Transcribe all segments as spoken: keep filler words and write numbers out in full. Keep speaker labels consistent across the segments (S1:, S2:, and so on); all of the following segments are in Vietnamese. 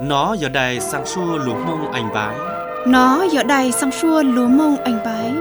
S1: Nó giờ đây sang xua lúa mông anh bái.
S2: Nó giờ đây sang xua lúa mông anh bái.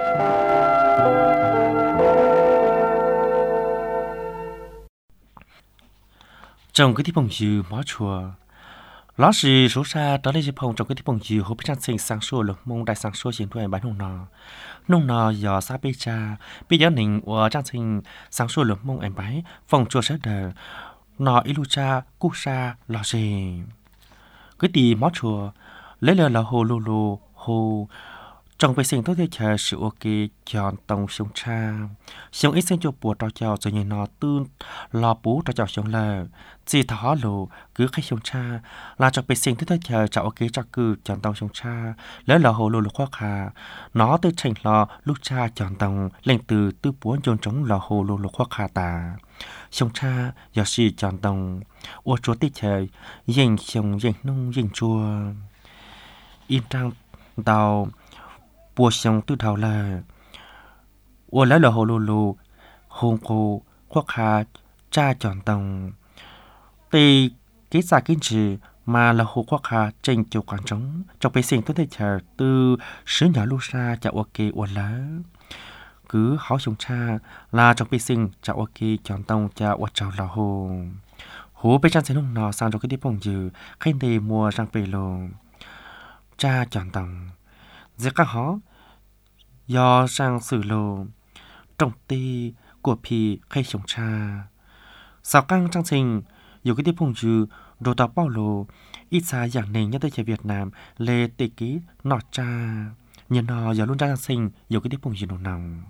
S1: Trong cái tiếp phong dư mó chùa ló sĩ số xa đó là dịp phong trong cái tiếp phong dư hộp trang sinh sang xua lúa mông đại sang xua chiến đuôi anh bái nông nò nông nò giờ xa bê cha bê giáo nình của trang sinh sang xua lúa mông anh bái phong chùa sát đời nò ilu cha cú sa lò gì cái tì mó chùa lấy lời là hồ lô lô hồ trong bài sinh tốt thế chờ sự ok chọn tổng sông cha sông ít sinh cho bùa trò chào rồi nhìn nó tư lò bú trò chào sông lờ chỉ thỏ lù cứ khách sông cha là trong bài sinh tốt thế chờ chào ok cho cứ chọn tổng sông cha lấy là hồ lô lô khoa khà nó từ thành lò lúc cha chọn tổng lên từ tư búa dồn trống là hồ lô lô khoa khà tà sông cha giờ sĩ chọn tổng ô chúa tít chờ dành sông dành nông dành chua in trang tàu bùa sông từ đầu là ô lấy là hồ lô lô hôn cô khoác hà cha chọn tầng tì cái xa kinh trì mà là hồ khoác hà trên chiều quảng trống trong bế sinh tôi thấy chờ từ sứ nhỏ lưu xa chào ok ô lá cứ hỏi sông cha là trong bế sinh chào ok chọn tông chào ô chào là hồ hồ bế trang sẽ nông nọ sang trong cái tiếp bông dư khen đề mùa răng bề lô cha chọn tầng giữa các họ do sang sử lô trong ti của phi khay sông cha sao căng trang trình dù cái tiếp phong dư đồ tàu bao lô ít xa dạng nền nhất tới trẻ Việt Nam lê tê ký nọ cha nhìn nó giờ luôn trang sinh dù cái tiếp phong dư đồ nòng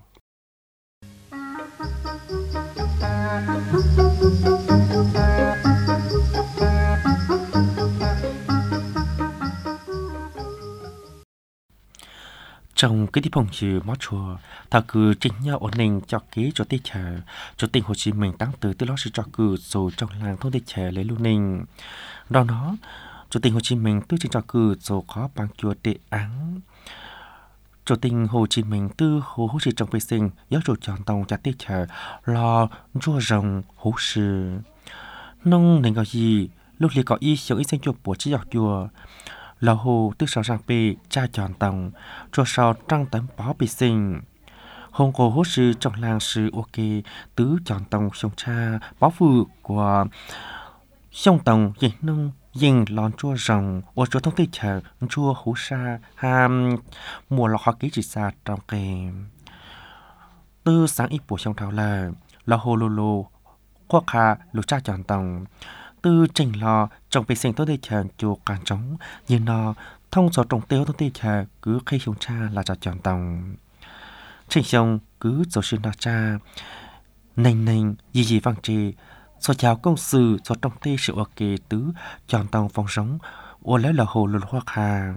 S1: trong cái tiếp phong dư mót chùa thảo cử chính nhau ổn định cho ký cho tết chờ cho tỉnh Hồ Chí Minh tăng từ từ lo sự cho cử rồi trong làng thôn tết chờ lấy lưu ninh đó nó cho tỉnh Hồ Chí Minh tư trình cho cử rồi có bằng chùa đệ án cho tỉnh Hồ Chí Minh tư hồ hữu sĩ trong vệ sinh giáo dục chọn tông cho tết chờ lo chùa rồng hữu sự nông nền có gì lúc li có y sống ít sinh chùa của chỉ học chùa là hồ tư sáu rằng bì cha chọn tòng cho sau trăng tấm bó bì sinh hồng cổ hốt sư trong làng sư ok tứ chọn tòng sông cha bó phụ của sông tòng dịch nông dình lon chua rồng ô chua thông tây chờ chua hú sa ham mùa lọ khó ký chỉ xa trong kề tư sáng ít của sông thảo là là hồ lô lô khoa kha lô cha chọn tòng tư trình lò trong vệ sinh tốt để chờ chùa càng trống như nó thông số trồng tiêu tốt để chờ cứ khi chúng cha là cho chọn tòng trình xong cứ số sinh đó cha nành nành gì gì vang trì số chào công sự số trồng tiêu sự ok tứ chọn tòng phòng sống ô lấy là hồ lụt hoa hà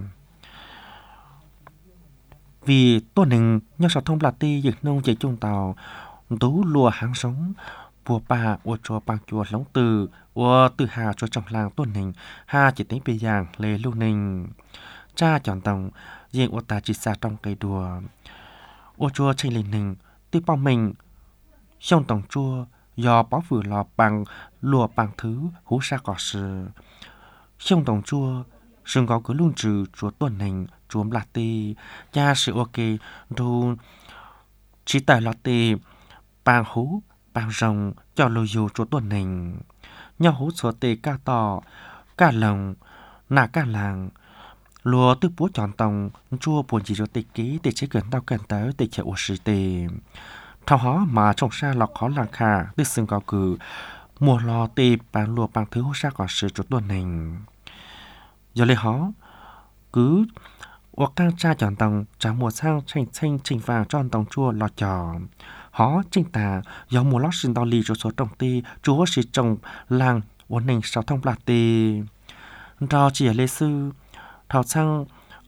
S1: vì tôi nình nhau số thông là ti dịch nông chỉ chung tàu tú lùa hàng sống bùa bà ô cho bằng chùa lóng từ ô từ hà cho trong làng tuần hình hà chỉ tính bề giang lê lưu ninh cha chọn tòng riêng ô ta chỉ xa trong cây đùa ô chùa tranh lên hình tư bao mình xong tòng chùa do bó vừa lò bằng lùa bằng thứ hú sa cỏ sư xong tòng chùa sừng có cứ luôn trừ chùa tuần hình chùa là tì cha sự ok đồ chỉ tài lọ tì bằng hú bằng rồng cho lô dù chỗ tuần hình nhau hú số tê ca tỏ ca lồng nà ca làng lùa tư bố chọn tòng chua buồn chỉ cho tê ký tê chế gần tao gần tới tê chạy ổ sĩ tê thao hó mà trong xa lọc khó làng khả tư xưng có cử mùa lò tê bằng lùa bằng thứ hú xa có sự chỗ tuần hình giờ lấy hó cứ hoặc càng cha chọn tòng trả mùa sang tranh tranh trình vàng tròn tòng chua lò chọn họ chính tà do mùa lót sinh đo lì cho số trồng tì chúa sĩ trồng làng ổn định sáu thông bạc tì do chỉ ở lê sư thảo sang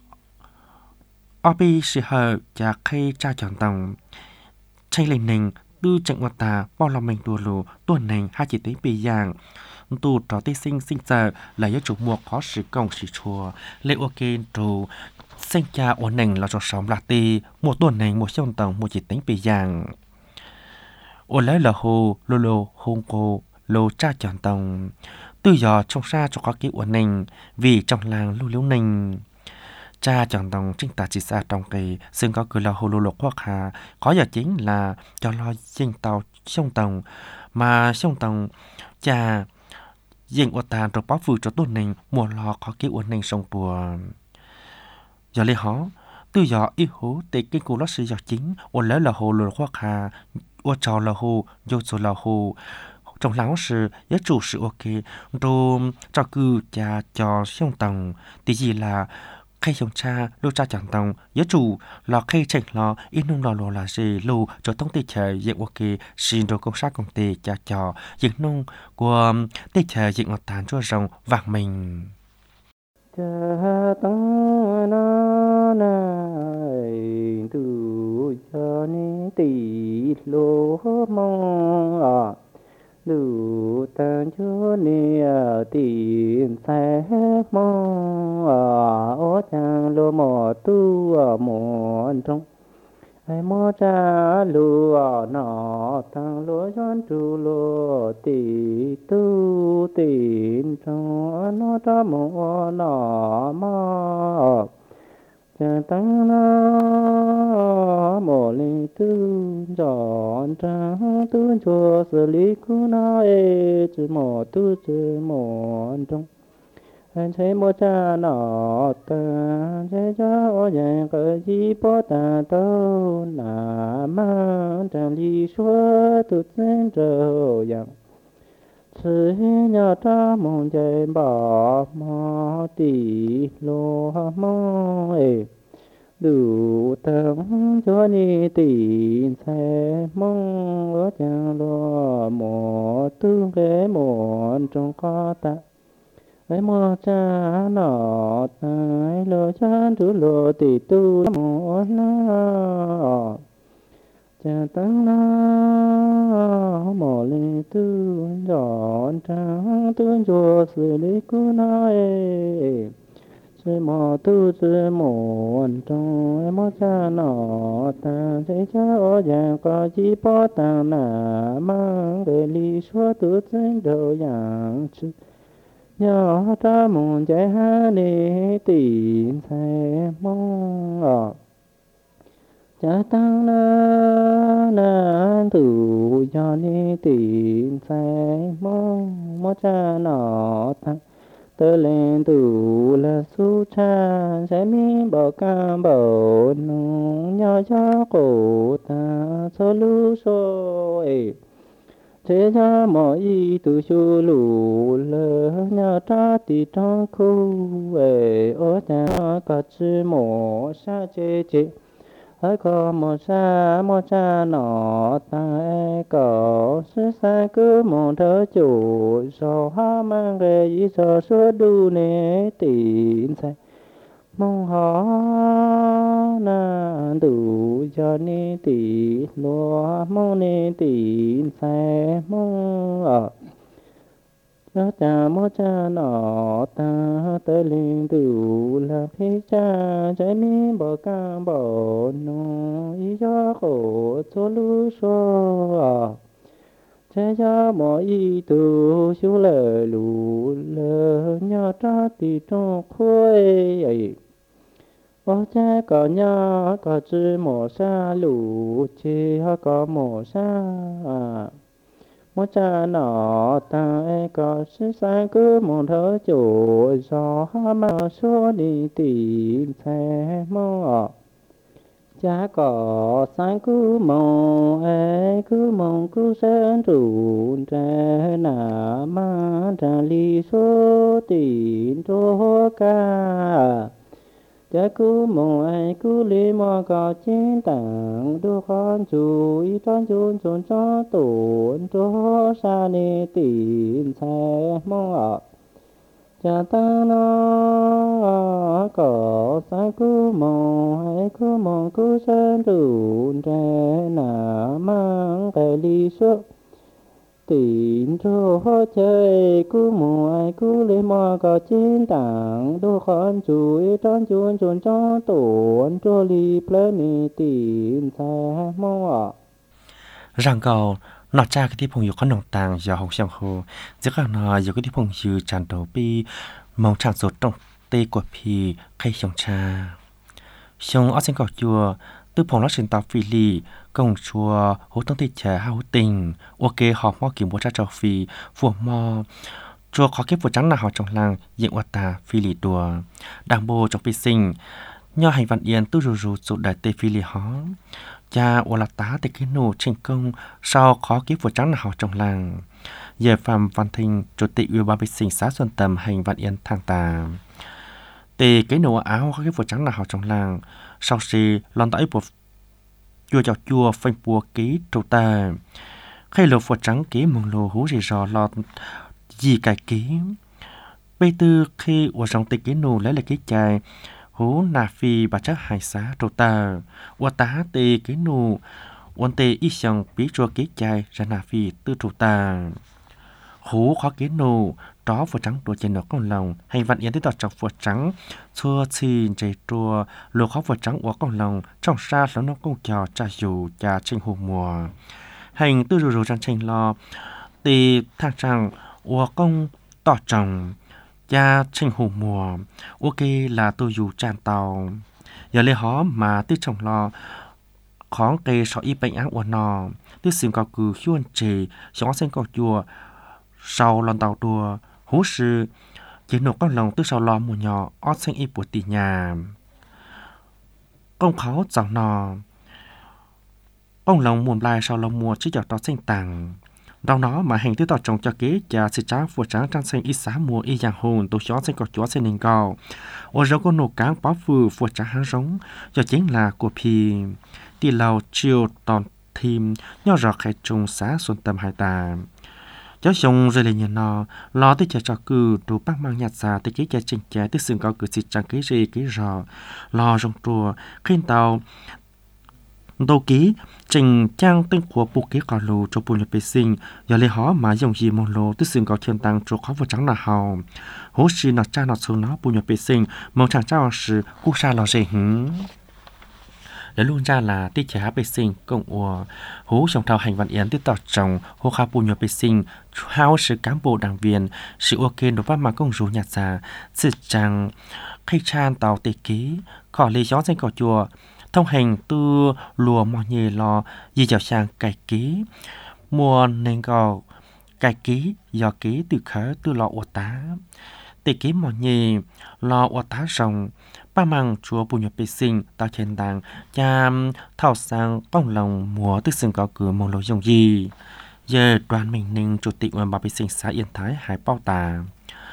S1: obi sĩ hờ và khi cha chọn tòng tranh lên nình tư trận hoạt tà bao lòng mình đùa lù tuần nình hai chỉ tính bì dạng tù trò tê sinh sinh giờ là do chủ mùa khó sử công sử chùa lê ok trù sinh cha ổn định là cho sống lạc tì một tuần nình một sông tòng một chỉ tính bì dạng ô lấy là hồ lô lô hôn cô lô cha chọn tòng từ giờ trong xa cho có cái uẩn ninh vì trong làng lưu liễu ninh cha chẳng đồng chính ta chỉ xa trong cái xương có cười là hồ lô lộc hoặc hà có giờ chính là cho lo dân tàu sông tàu mà sông tàu cha dân ở tàn rồi bó vừa cho tôi ninh mùa lo có cái uẩn ninh sông bùa giờ lấy họ từ giờ ý hú thì cái cô nó sẽ giờ chính ở lấy là hồ lô hoặc hà ở trò là hồ vô số là hồ trong lão sư giá chủ sự ok rồi cho cứ cha cho sông tàu thì gì là khi chúng cha lúc cha chẳng tàu giá chủ là khi chạy lo ít nung lò lò là gì lù cho thông tin chờ diện ok xin rồi công sát công ty cha cho diện nung của tê chờ diện ngọt tàn cho rồng vàng mình
S3: cha tăng na này tu cho ni tỷ lô mong à lu tan cho ni tiền sai mong à ô chang lô mò tu à mò trong ai mò cha lu à nọ tăng lô chọn tu lô tỷ tu tiền trong nó ta mò nọ mà cha tăng na mò lên tu chọn trang tu cho xử lý cu na e chỉ mò tu chỉ mò trong anh thấy mò cha nọ ta chế cha ở nhà cái gì bỏ ta đâu nà mang trang lý xóa tu chân trời yang chỉ nhà ta mong chạy bỏ mò tỷ lô mong e đủ tăng cho ni tiền xe mong ở chẳng lo mò tương cái mò trong có ta ấy mò cha nọ tai lo chan thứ lo tỷ tu mò na cha tăng na mò lên tu dọn trang tu cho xử lý cứ nói chỉ mò tu chỉ mò trong em mò cha nọ ta thấy cha ở nhà có chỉ bỏ ta nà mang để lý số tu chính đầu dạng chứ nhỏ ta muốn chạy ha đi tìm thấy mong ở cha tăng na na tu cho đi tìm thấy mong mò cha nọ ta tơ lên tù là su cha sẽ mi bỏ cam bảo nung nhỏ cho cổ ta số lu số ấy thế ra mọi y tu su lù lơ nhỏ ta ti trong khu ấy ở nhà có chữ mỏ sa chê chê hãy có một sa một cha nọ ta e có sư sa cứ một thơ chủ so ha mang về ý so suốt đu nế tiền say mong họ na đủ cho ni tỷ lo mong ni tiền say mong ở cha cha mô cha nọ ta tới linh đủ là phi cha trái mi bỏ cam bỏ nô ý cho khổ cho lu so cha cha mô ý tu siêu lệ lù lơ nhà cha ti trong khối ấy ô cha có nhà có chữ mô sa lù chi ha có mô sa mô cha nọ ta e có sư sang cứ một thở chủ gió mà số đi tìm xe mô cha có sang cứ mong e cứ mong cứ sen rùn trẻ nà mà trả lý số tìm cho ca cha cứ mong ai cứ li mò có chiến tảng đua con chú ý tròn chun chun cho tổn cho xa ni tìm xe mong ở cha ta nó có sa cứ mong ai cứ mong cứ sen rùn trẻ nà mang cái ly suốt tìm cho chơi cứ mùa ai cứ lấy mò có chiến tảng đôi con chú ý tròn chuồn chuồn cho tổn cho li pleni tìm xe mò
S1: rằng cầu nọ cha cái tí phong yêu có nồng tàng giờ học sang hồ giữa các nọ giờ cái tí phong yêu tràn đầu bi mong tràn sốt trong tê của phi khay xong cha xong ở trên cỏ chùa tư phong nó sinh tao phi lì công chùa hỗ tông tê trẻ hao tình ok họ mò kiếm bố cha trò phi phù mò chùa khó kết vụ trắng là họ trong làng diện hoa ta phi lì đùa đảng bộ trong phi sinh nho hành văn yên tư rù rù sụt đại tê phi lì hó cha ô là tá tê cái nổ thành công sau khó kết vụ trắng là họ trong làng giờ phạm văn thinh chủ tịch ủy ban vệ sinh xã Xuân Tầm hành văn yên thang tà tê cái nổ áo khó kết vụ trắng là họ trong làng sau khi lon tỏi bộ chùa chọc chùa phanh bùa ký trâu ta khi lô vụ trắng ký mông lô hú rì rò lọt gì cải ký bây tư khi ủa trong tê cái nổ lấy lại cái chai hú nà phi bà chắc hải xá trâu ta ủa tá tê cái nổ ủa tê ít xong bí chùa cái chai ra nà phi tư trâu ta hú khó cái nổ đó vụ trắng đùa trên nó con lòng hành văn yến tới đọt trong vụ trắng xua xin chạy trùa lùa khó vụ trắng ủa con lòng trong xa lớn nó công chào cha dù cha tranh hồ mùa hành tư rù rù trang tranh lo tì thang trang ủa công tỏ trọng cha tranh hồ mùa ok là tôi dù tràn tàu giờ lê hó mà tư trọng lo khó cây sọ y bệnh ác ủa nò tư xìm cao cử xuân trì xóa xanh cao chùa sau lần tàu đùa hú sư chỉ nộp con lòng từ sau lo mùa nhỏ ót xanh y của tỷ nhà công khó giọng nò ông lòng muôn lai sau lòng mùa chỉ giọt đó xanh tàng đau nó mà hành tư tỏ trồng cho kế và sự tráng phụ tráng trang xanh y xá mùa y giang hồn tổ chó xanh có chó xanh nền cao ô rau con nổ cáng bó phừ phụ tráng hắn giống cho chính là của phi tỷ lầu chiều toàn thìm nhỏ rõ khai trùng xá xuân tâm hai tà cháu xong rồi lại nhìn nó lo tới chờ trò cử đủ bác mang nhạt xa tới chế cha chênh cha tới xương cao cử xịt trang cái gì cái rò lo rong trùa khen tàu đầu ký trình trang tên của bộ ký cỏ lù cho bộ nhập vệ sinh giờ lấy họ mà dùng gì mong lô tới xương cao thiên tăng cho khó vô trắng là hào hố xì nọ cha nọ xuống nó bộ nhập vệ sinh mong chẳng trao sự cú sa lò dễ hứng để luôn ra là tiết chế vệ sinh cộng ủa hú trong thao hành văn yến tiết tỏ trồng hô khá bù nhập vệ sinh hao sự cán bộ đảng viên sự ok đối với mà công rủ nhạt già sự chẳng khai chan tàu tê ký khỏi lấy gió danh cỏ chùa thông hành tư lùa mò nhề lò gì chào sang cải ký mùa nên gò cải ký do ký từ khá tư lọ ủa tá tê ký mò nhề lò ủa tá rồng ba mang chúa bùn nhập vệ sinh tạo trên đàng cha thảo sang bông lòng múa tức xương có cửa mong lối dùng gì giờ đoàn mình ninh chủ tịch ủy ban vệ sinh xã Yên Thái hải bao tà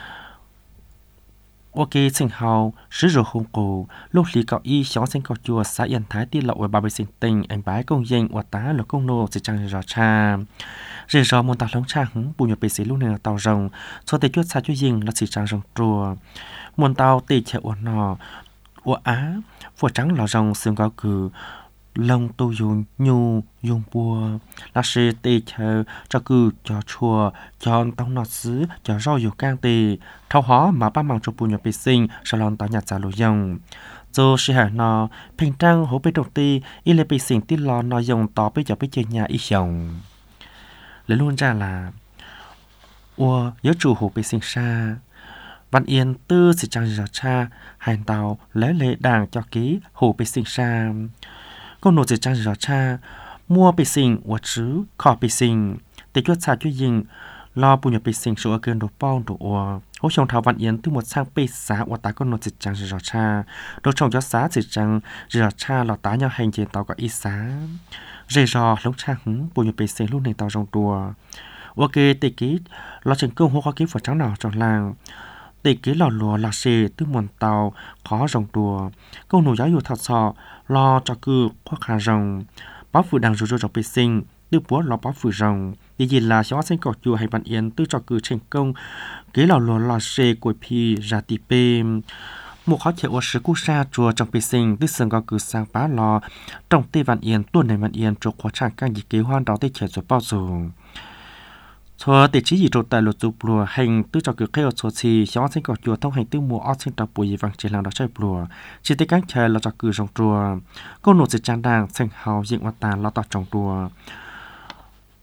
S1: ok sinh hào sử dụng hung cổ lúc lý cạo y xóa sinh cạo chùa xã Yên Thái tiên lộ ủy ban vệ sinh tỉnh anh bái công dân và tá là công nô sẽ trang rõ cha rể rõ môn tàu lóng cha hứng bùn nhập vệ sinh lúc này là tàu rồng số tế chuột xa chuột dinh là sẽ trang rồng chùa môn tàu tê chạy ổn nọ ủa á phổ trắng lò rồng xương cao cử lông tu dùng nhu dùng bùa là sẽ tê chờ cho cử cho chùa cho tông nọt xứ cho rau dầu cang tê thao hóa mà ba mang cho bùa nhập vệ sinh sau lon tao nhặt giả lô dòng rồi sẽ hả nó bình trăng hố bê đầu ti y lê vệ sinh tí lò nó dùng tỏ bê cho bê chơi nhà y dòng lấy luôn ra là ủa nhớ chủ hố vệ sinh xa Văn Yên tư sẽ trang rõ cha hành tàu lấy lệ đảng cho ký hồ bê sinh xa công nộ sẽ trang rõ cha mua bê sinh của chứ khó bê sinh để chuột xa chuột dình lo bùn nhập bê sinh số ở kênh đồ bao đồ ua hỗ trong thảo Văn Yên từ một sang bê xá của tá công nộ sẽ trang rõ cha đồ trong cho xá sẽ trang rõ cha lò tá nhau hành trên tàu có y xá rê rò lông cha hứng bùn nhập bê sinh lúc này tàu rong đùa ok tê ký lo trình công hô khó ký phở trắng nào trong làng tê ký lò lùa là xê từ muôn tàu khó rồng đùa câu nổ giáo dục thật sọ lo cho cư khoa khả rồng báo phụ đang rủ rỗ trong bê sinh từ bố lo báo phụ rồng thì gì là xóa sinh cỏ chùa hay bạn yên từ cho cư thành công ký lò lùa là xê của phi ra tì bê một khó chạy ở sự cú sa chùa trong bê sinh từ sân có cư sang bá lò trong tê bạn yên tuần này bạn yên trục khoa trạng càng gì kế hoan đó tê trẻ rồi bao dùng cho để chỉ gì trộn tại luật dục lùa hành tư cho cực kêu cho xì xóa sinh cỏ chùa thông hành tư mùa ót sinh tập bùi vàng trên làng đó chơi lùa chỉ tới các chơi là cho cử trong chùa cô nổ sẽ trang đàng sinh hào diện hoa tàn lo tạo trong chùa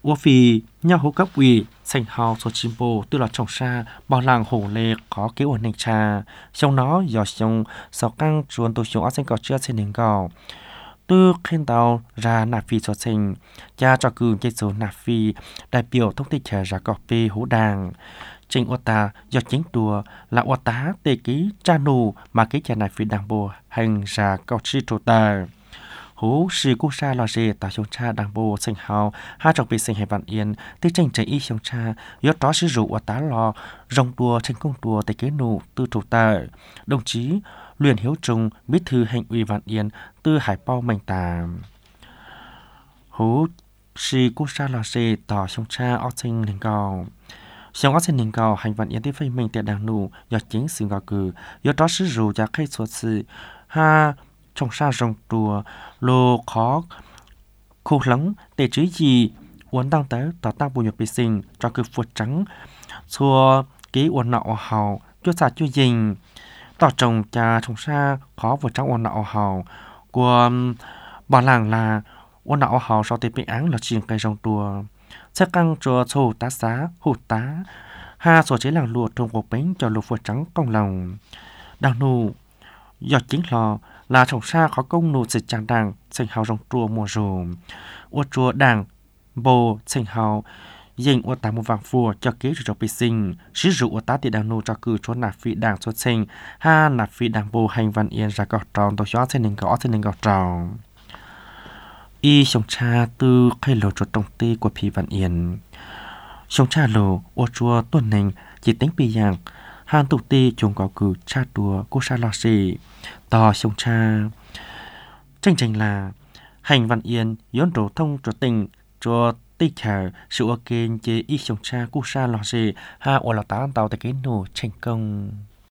S1: 我vì nhau hữu cấp ủy thành hào số chim bồ từ là trồng xa bảo làng hổ lệ có kế ổn định trà trong nó do trong sáu căng chuồn tổ chúng ở trên cỏ chưa trên nền gò từ khen tàu ra nạp phi cho thành cha cho cường chạy số nạp phi đại biểu thông tin trả ra cỏ phê hữu đàng trình ô ta do chính tùa là ô tá tê ký cha nù mà ký trả nạp phi đảng bộ hành ra cỏ chi trô ta hú sư cú sa lo dê ta trong cha đảng bộ sinh hào hai trọng bị sinh hệ vạn yên tí tranh chạy y trong cha yếu đó sư rủ ở tá lo rong đùa tranh công đùa tại kế nụ tư chủ ta đồng chí Luyện Hiếu Trung bí thư hành ủy vạn yên tư hải bao mạnh tà hú sư cú sa lo dê ta trong cha ở sinh nền gò trong ở sinh nền gò hành vạn yên tí phây mình tại đảng nụ do chính sự gò cử yếu đó sư rủ ra khai xuất sự ha trong sa rong đùa lô khó khô lắng để chứ gì uốn tăng tới tỏ tăng bùi nhật bị sinh cho cứ phụt trắng xua ký uốn nọ hào cho xa cho dình tỏ trồng cha trong sa khó vượt trắng uốn nọ hào của bà làng là uốn nọ hào sau tế bị án là chuyện cây rong đùa sẽ căng cho sổ tá xá hụt tá ha sổ chế làng lụa trong cuộc bánh cho lục phụt trắng công lòng đằng nụ do chính là là trồng sa có công nụ dịch tràng đàng sinh hào rong chùa mùa rùm ô chùa đàng bồ sinh hào dành ô tá một vàng phùa cho kế cho bị sinh sử dụng ô tá thì đàng nụ cho cử cho nạp phi đàng xuất sinh ha nạp phi đàng bồ hành văn yên ra gọt tròn tổ chó trên nền gõ trên nền gọt tròn y trồng cha từ khai lộ cho tổng ty của phi văn yên trồng cha lộ ô chùa tuần nền chỉ tính bị dạng hàng tục ti chúng có cử cha đùa cô sa lo xì tò sông cha tranh tranh là hành văn yên yến rổ thông cho tình cho tích chờ sự ok chế y sông cha cô sa lo xì ha ô là tá tàu tại cái nổ tranh công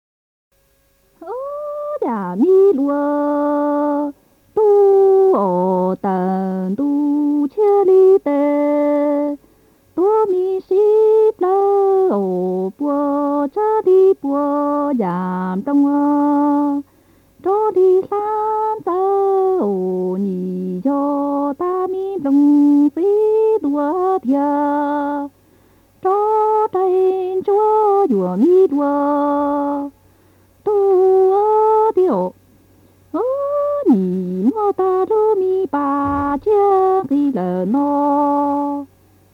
S4: đã mi đùa tu ô tần tu chia li tê tua mi ship la ô bùa cha đi bùa giảm trong ơ cho đi san sa ô nhị cho ta mi đồng xí đùa thia cho tay chúa đùa mi đùa tu ơ điều ơ nhị mô ta đô mi ba chia đi lờ no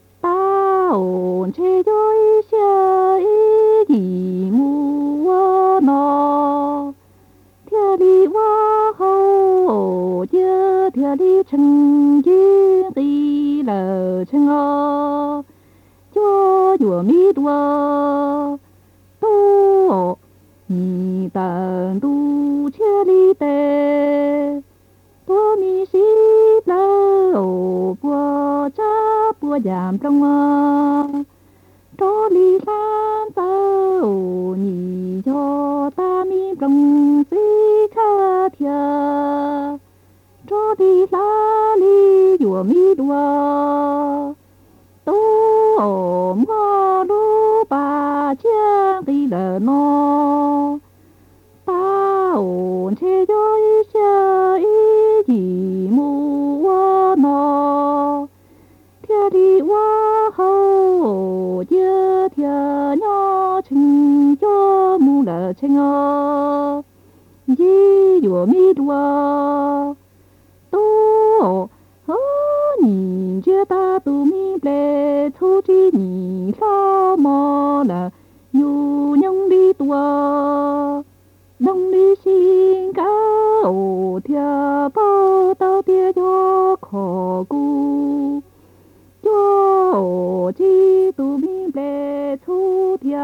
S4: ổn chế dối xe ý gì mua nó theo đi qua hậu ổ chơ theo đi chân duyên đi lờ chân ơ cho dùa mi đùa tu ổ nhị tần tu chế đi tê tu mi xí lờ ổ bùa cha bùa giảm trong mơ cho đi san ta ổ nhị cho ta mi trong xí khá thia cho đi la li dùa mi đùa tu ổ mơ đu bà chiang đi lờ no ta ổn chế dối xe ý gì mua nó theo đi qua hậu dơ theo nhỏ chừng cho mu lờ chừng ơ dì dùa mi đùa tu ổ hơ nhìn chưa ta tu mi lệ thu chi nhị lo mò là nhu nhung đi tua đông đi xin cá ổ thia bao tao tia cho khó cu cho ổ chi tu mi bè thu thia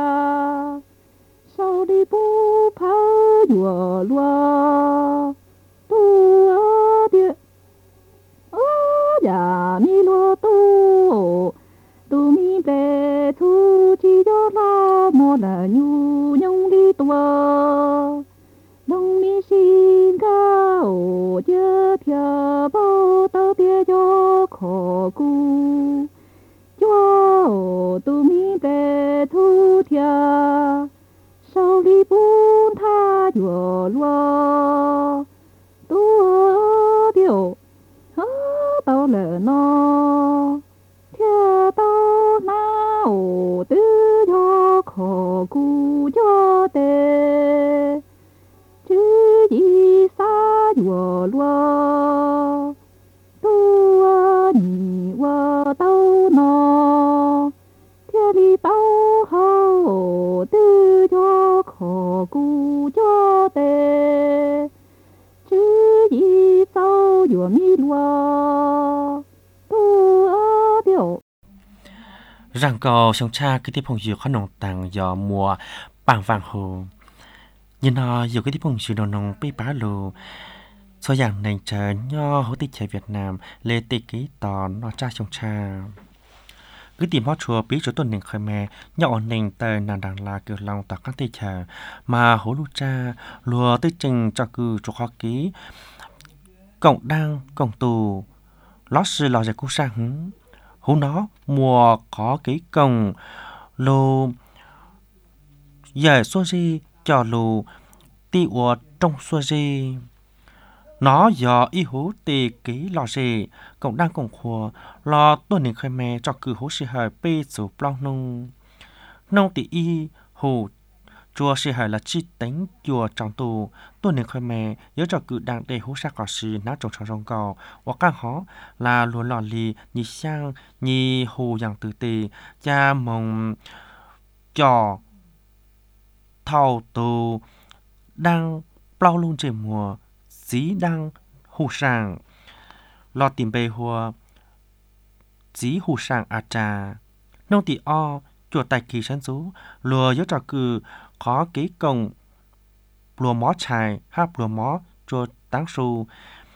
S4: sau đi bu phá dùa lúa tu ơ tia ơ dạ mi lúa tu tu mi bè thu chi cho la mò là nhu nhung đi tua đông mi xin ca ổ chơ thia bao tao tia cho khó cu cho ổ tu mi bè thu thia sau đi bún tha dùa lúa tu ơ điều hơ tao lỡ no thia ổ tư cho khó cụ cho tê chứ gì xa dùa lúa tua nhị qua tao nó thiên lý tao hậu tư cho khó cụ cho tê chứ gì sao dùa mi lúa tua biểu
S1: rằng cầu sông cha cái tiếp phong dừa khó nồng tàng giờ mùa bằng vàng hồ nhưng nó dù cái tiếp phong dừa nồng bị bá lù so dạng này chờ nho hỗ tịch trẻ Việt Nam lê tê ký tỏ nó cha sông cha cứ tìm hót chùa bí chỗ tuần nền khởi mẹ nhỏ nền tờ nàng đằng là kiểu lòng tỏ các tê chờ mà hỗ lù cha lùa tê trình cho cư chỗ khó ký cộng đăng cộng tù lót sư lò giải cú sang hứng hú nó mùa có cái cồng lô giải xua gì cho lù ti ua trong xua gì nó giờ y hú tì ký lò gì cộng đang cộng khua lò tuần nền khơi mè cho cử hú sĩ hời bê chủ plau nông nông tì y hù chùa sĩ hời là chi tính chùa trong tù tuần nền khơi mè nhớ cho cử đang để hú sa cỏ sĩ ná trồng trồng rong cầu và càng hó là luôn lò lì nhì sang nhì hù dạng từ tì cha mong trò thầu tù đang plau luôn trên mùa dí đang hù sang lo tìm bề hùa dí hù sang à trà nông tì o chùa tài kỳ sân rú lùa nhớ cho cử có ký công lùa mó chài háp lùa mó chùa táng su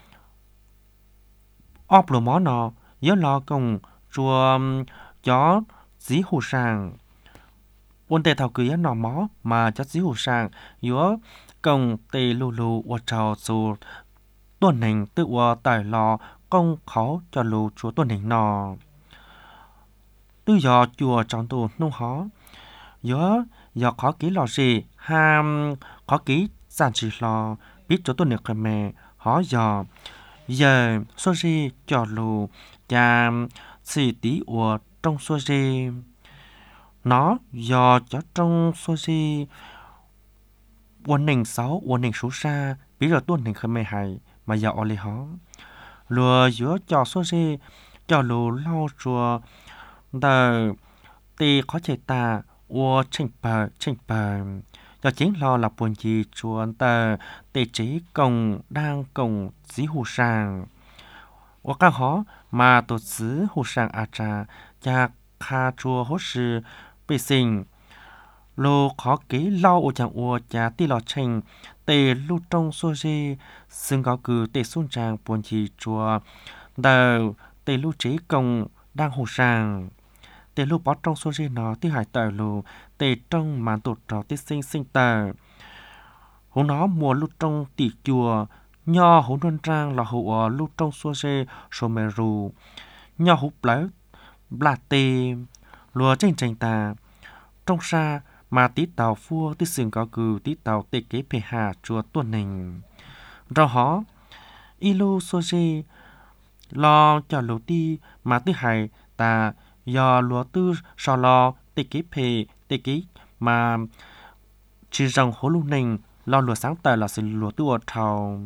S1: óp lùa mó nọ nhớ lo công chùa chó dí hù sang ôn tề thảo cưới nọ mó mà cho dí hù sang nhớ công tề lù lù ua trào dù tuần hình tự ua tải lò công khó cho lù chúa tuần hình nọ tư giờ chùa trong tù nông hó nhớ giờ khó ký lò gì ham khó ký giản chỉ lò biết chỗ tuần được mẹ hó giờ giờ số gì cho lù cha xì tí ua trong số gì nó giờ cho trong số gì uốn nền sáu uốn nền số xa biết rồi tuần nền khơi mẹ hay mà giờ ở đây hó lùa giữa cho số gì cho lù lau chùa tờ tì khó chạy ta ua chỉnh bờ chỉnh bờ cho chính lo là buồn gì chùa tờ tì trí công đang công dí hù sang ua càng hó mà tổ sứ hù sang à trà cha kha chùa hốt sư bị sinh lô khó ký lo ô chẳng ua cha tì lò chỉnh tì lưu trong số gì xưng có cử tì xuân trang buồn gì chùa tờ tì lưu trí công đang hù sang tê lu bó trong số gì nó tí hải tờ lù tê trong màn tụt trò tí sinh sinh tờ hú nó mùa lu trong tỷ chùa nho hú đơn trang là hú lu trong số gì số mê rù nho hú bléo blà tê lùa tranh tranh ta trong xa mà tí tàu phua tí sừng có cử tí tàu tê kế phê hà chùa tuần nình rõ hó y lu số gì lo cho lù ti mà tí hải ta do lúa tư so lo tê ký phê tê ký mà chỉ rằng hố lưu nình lo lúa sáng tờ là sự lúa tư ở thầu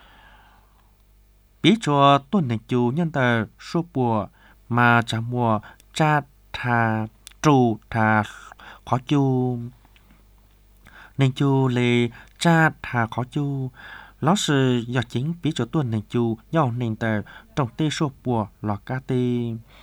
S1: bí cho tuần này chú nhân tờ số bùa mà trả mùa cha thà trù thà khó chú nên chú lê cha thà khó chú ló sự do chính bí cho tuần này chú nhau nên tờ trong tê số bùa lọ ca tê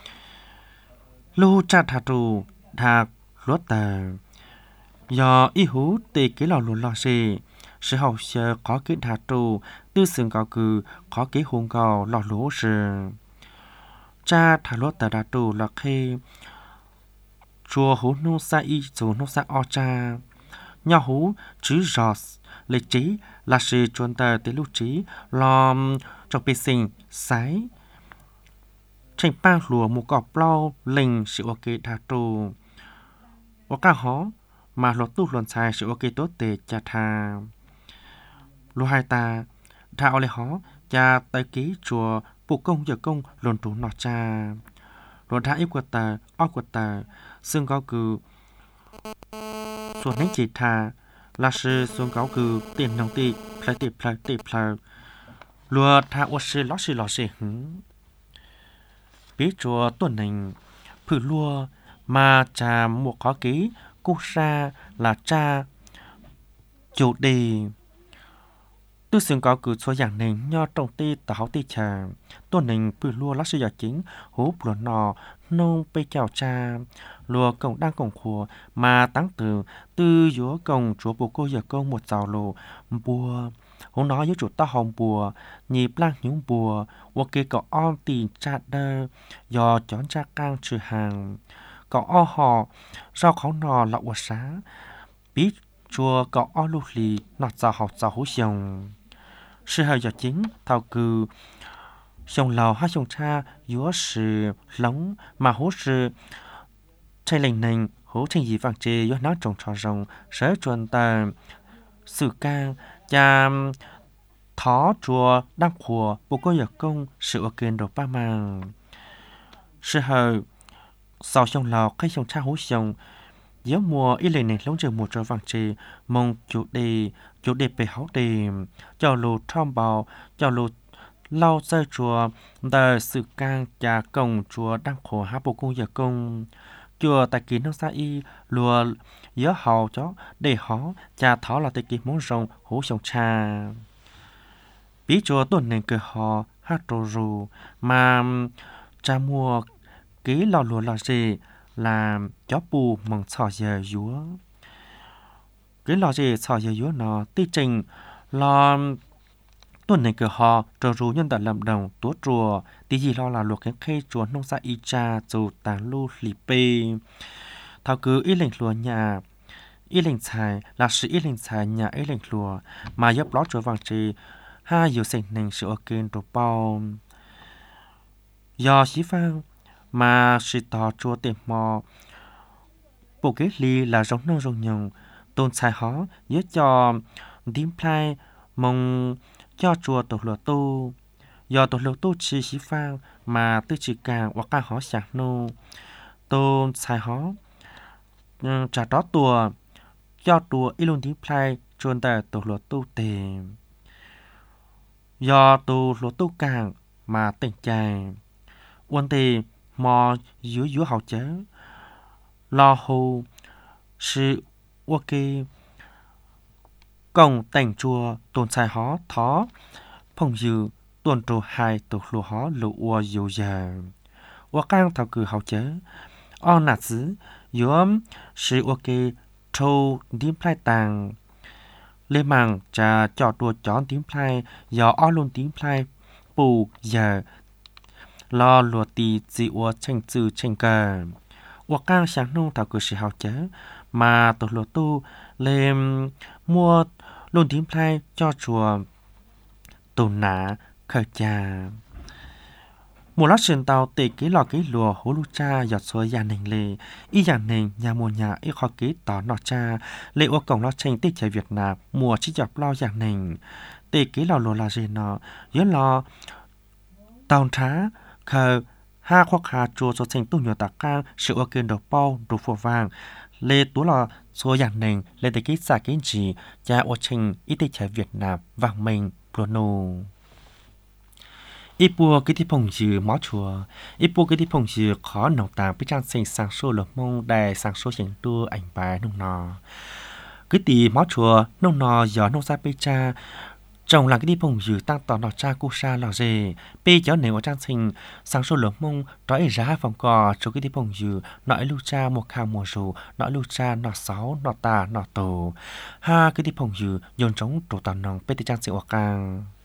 S1: lu cha thà trù thà lúa tờ do y hú tì cái lò lúa lò xì sự hậu sơ có cái thà trù tư sừng có cử có cái hùng cầu lò lúa sự cha thà lúa tờ đà trù là khi chùa hú nô sa y dù nô sa o cha nhau hú chứ giọt lệ trí là sự chuẩn tờ tới lúc trí lo trong bê sinh sái tranh ba lùa một cọp lau lình sự ok thà trù và cả hó mà lột tu luận sai sự ok tốt tệ cha thà lùa hai ta thà ole hó cha tới ký chùa phụ công giờ công luận trú nọ cha rồi đã ít quật ta óc quật ta xương có cứส่วนนั้นจิตทาลาชื่อส่วนเขาคือเตียนน้องตีพลายตีพลายตีพลายลัวทาอวชื่อล้อชื่อล้อชื่อหืมปีจัวตัวหนึ่งผือลัวมาจาหมวกขอกี้กุชาลาจาจูดีtư xương có cử số dạng này nho trong ti tảo ti tràตัวหนึ่งปืนลัวลักษณะchính hú bùa nọ nôngไปเจ้าชาลัวกงđangกงขัวมาตั้งtừ tư giữaกงchúa bồ cô giờ công một giàu lồ bùa hú nói với chủ ta hồng bùa nhịp lang nhúng bùa và kê cọ on tiền chặt đơ do chọn cha cang trừ hàng cọ o họ do khó nọ lọ quả sáng biết chùa cọ o lục lì nọ giàu học giàu hú xiong sự hơi giờ chính thao cư xong lò hai xong cha giữa sự lóng mà hố sự chạy lệnh nành hố trên gì vàng chê giữa nó trồng trò rồng sở chuẩn tờ sự ca cha thó chùa đăng khùa bộ cô giờ công sự ở kênh đồ ba màng sự hơi sau xong lò khai xong cha hố xong giữa mùa y lệnh này lóng trường một trò vàng chê mong chủ đề chủ đề về hậu đề cho lù thom bào cho lù lau sơ chùa đời sự càng cha công chùa đang khổ há bộ cung giờ công chùa tại kỳ nông sa y lùa giữa hậu chó để hó cha thỏ là tại kỳ món rồng hổ sông cha bí chùa tuần này cờ hò hát rồ rù mà cha mua ký lò lùa là gì là chó bù mong sò giờ dúa cái lò gì sò giờ dúa nó tí trình lò tuần này cửa họ trò rú nhân đã làm đồng tố chùa tí gì lo là luộc cái khay chùa nông xã y cha dù tàng lưu lì bê thao cứ ý lệnh lùa nhà ý lệnh xài là sự ý lệnh xài nhà ý lệnh lùa mà dấp lót chùa vàng trì hai dù sành nành sự ở kênh đồ bao do xí phang mà sự tỏ chùa tiệm mò bộ kết ly là giống nông rồng nhồng tôn xài hó nhớ cho tím plai mong cho chùa tổ lửa tu do tổ lửa tu chỉ xí phang mà tư chỉ càng hoặc càng hó sạc nô tôn xài hó trả đó tùa cho tùa ilun tím plai chuồn tại tổ lửa tu tề do tổ lửa tu càng mà tỉnh chài quân tề mò dưới dưới hậu chế lo hồ sự ok công tỉnh chùa tôn xài hó thó phong dư tuần trù hai tổ lúa hó lũ ua dịu dàng ua cang thảo cử hậu chế o nạt xứ dưỡng sự ok trâu tím plai tàng lê màng trà cho đùa chó tím plai gió o luôn tím plai bù giờ lo lùa tì dị ua tranh chữ tranh cờ ua cang sáng nông thảo cử sự hậu chế mà tổ lúa tu lên mua luôn tím plai cho chùa tổ nã khởi trà một lát sườn tàu tề ký lò ký lùa hố lu cha giọt suối già nền lề y giang nền nhà mùa nhà y kho ký tỏ nọ cha lệ ô cổng lo tranh tích chạy Việt Nam mùa chỉ chọc lo giang nền tề ký lò lùa là gì nọ dưới lò tàu trá khờ ha khoác hà chùa cho tranh tu nhiều tạc cao sự ô kê đồ bao đồ phù vàng lệ tú lò suối giang nền lệ tề ký xả ký chỉ cha ô tranh y tích chạy Việt Nam vàng mình Bruno ít bùa cáiที่phong dư máu chùa ít bùa cáiที่phong dư khó nồng tàng biết trang sinh sang số lộc mông đài sang số hiện tua ảnh bài nông nò cái tí máu chùa nông nò gió nông sa bê cha trồng là cáiที่phong dư tăng tỏ nọ cha cu sa lò dê bê cháu nếu trang sinh sang số lộc mông trói ra phòng cò cho cáiที่phong dư nói lưu cha một khang mùa rù nói lưu cha nọ sáu nọ tà nọ tổ ha cáiที่phong dư dồn trống tổ tàu nòng bê tí trang sinh hoặc càng